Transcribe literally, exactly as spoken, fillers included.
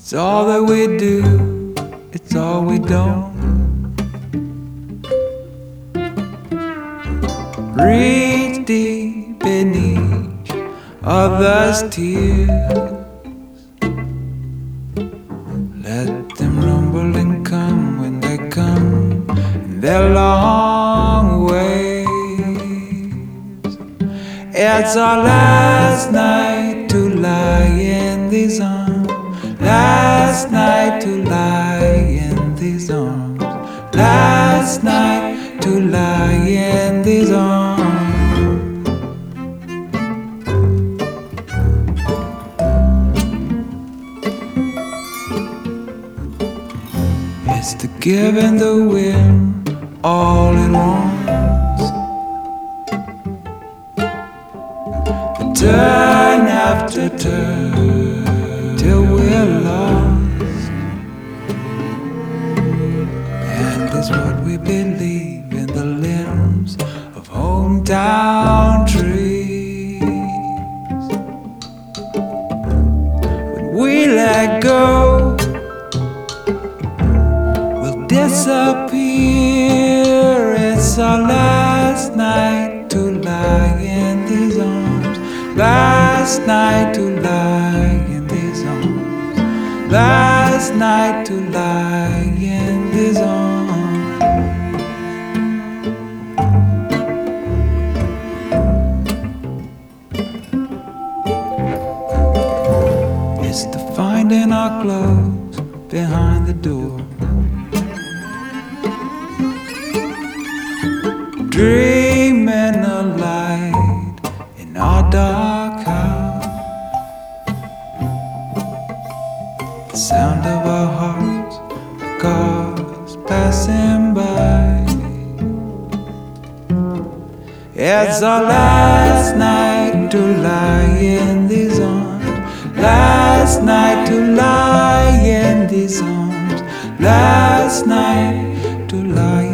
It's all that we do, it's all we don't. Reach deep beneath others' tears. Let them rumble and come when they come in their long ways. It's our last night to lie in these arms. Last night to lie in these arms. Last night to lie in these arms. It's the give and the win all at once. The turn after turn till we're lost. And it's what we believe in the limbs of hometown trees. When we let go, disappear. It's our last night to lie in these arms. Last night to lie in these arms. Last night to lie in these arms. It's the finding our clothes behind the door. Dreaming a light in our dark house. The sound of our hearts, cars passing by. It's our last night to lie in these arms. Last night to lie in these arms. Last night to lie